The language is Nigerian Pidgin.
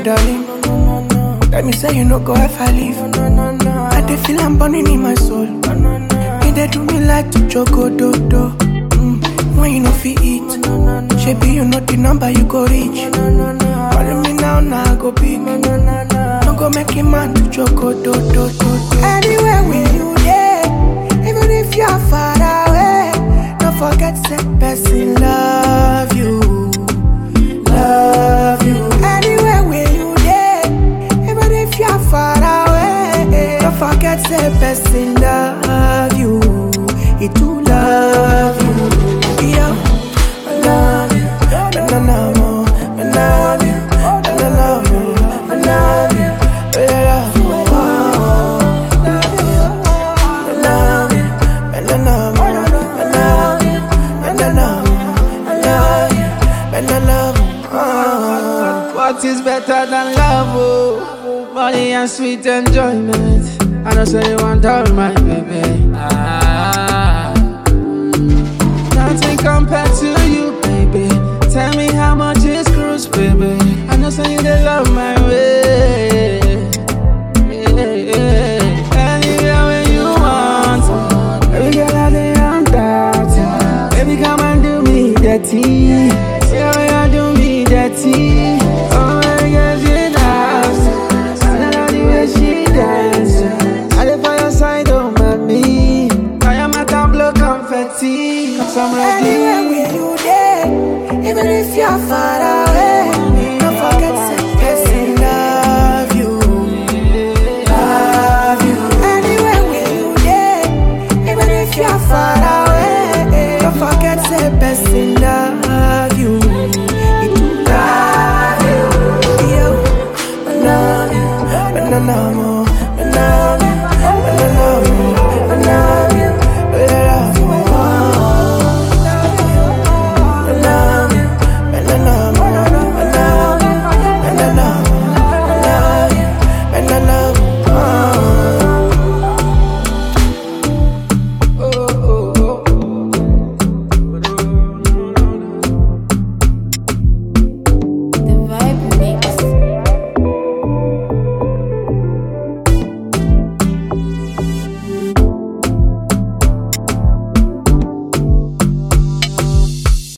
darling. Let me say you no go ever leave. I dey feel I'm burning in my soul. You dey do me like to choco do. When you no fit eat, shebi you know the number you go reach. Calling me now, I go big. No go make him man to choco do. Anywhere with you there, even if you're far away, don't forget say person love you. Anywhere with you there, even if you're far away, don't forget say person love you. He too love you. Yo, I love you, and I love you, I love you, and I love you, I love you, I love you, I love you, and I love you, I love you, and I love you, I love you, and I love you. What is better than love? Oh, money and sweet enjoyment. I know say you want all my baby. Nothing compared to you, baby. Tell me how much is cruise, baby. I know say you dey love my way. Anywhere when you want, baby girl I dey on that. Baby come and do me dirty. See how you do me dirty. Oh my girl she dance, I love the way she dance. I dey for your side, oh mommy. I am at a blow confetti. Anywhere with you there, even if you're far away, don't forget say person love you. Love you. Anywhere with you there, even if you're far away, don't forget say person love you. He too love you. Yo, I love you, I love you, I love you.